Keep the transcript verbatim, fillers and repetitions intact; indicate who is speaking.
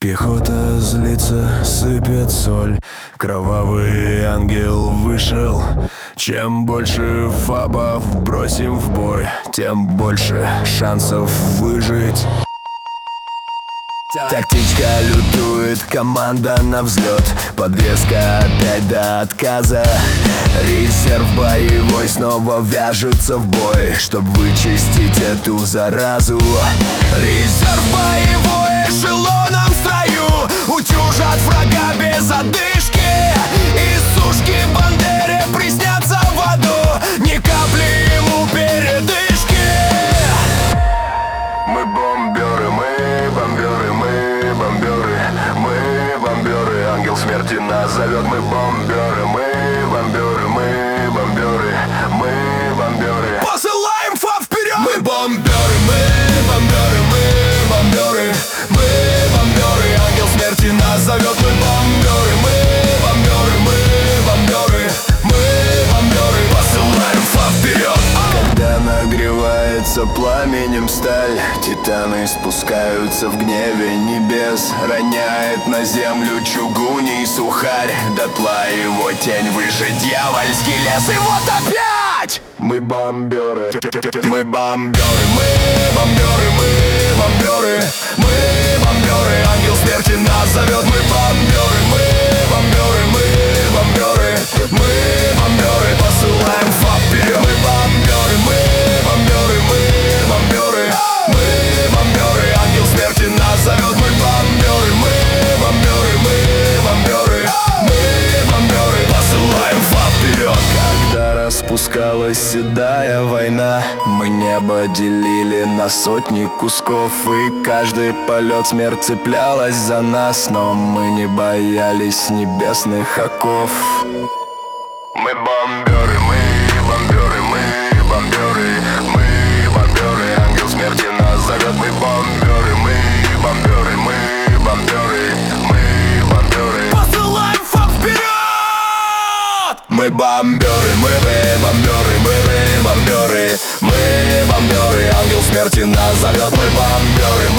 Speaker 1: Пехота злится, сыпет соль. Кровавый ангел вышел. Чем больше фабов бросим в бой, тем больше шансов выжить. Тактичка лютует, команда на взлет. Подвеска опять до отказа. Резерв боевой снова вяжется в бой, чтоб вычистить эту заразу. Резерв боевой эшелоном в строю. Утюжат врага без одышки. Из сушки Бандере приснятся в аду. Ни капли ему передышки. Мы бомберы, мы бомберы, мы бомберы, мы бомберы. Ангел смерти нас зовет. Мы бомберы, мы бомберы, мы бомберы, мы бомберы. Посылаем фаб вперед! Мы бомберы, мы бомберы, мы бомберы, мы бомберы. Ангел смерти нас зовет. Мы бомберы, мы бомберы, мы бомберы, мы бомберы. Посылаем фаб вперед! Когда нагревается пламенем сталь, титаны спускаются в гневе небес. Роняет на землю чугуний сухарь. Дотла его тень выше дьявольский лес. И вот опять! Мы бомберы, мы бомберы, мы бомберы, мы бомберы, мы бомберы. Ангел смерти нас зовет. Мы бомберы, мы бомберы, мы бомберы, мы бомберы. Посылаем фаб вперед! Мы бомберы, мы бомберы, мы бомберы, мы бомберы. Ангел смерти нас зовет. Мы бомберы, мы бомберы, мы бомберы, мы бомберы. Посылаем фаб вперед! Когда распускалась седая война, мы небо делили на сотни кусков. И каждый полет смерть цеплялась за нас, но мы не боялись небесных оков. Мы бомберы, мы бомберы, мы бомберы, мы бомберы. Ангел смерти нас зовет. Мы бомберы, мы бомберы, мы бомберы, мы бомберы. Посылаем фаб вперед! Мы бомберы, мы бомберы, мы бомберы, мы бомберы. Ангел смерти нас зовет. Мы бомберы,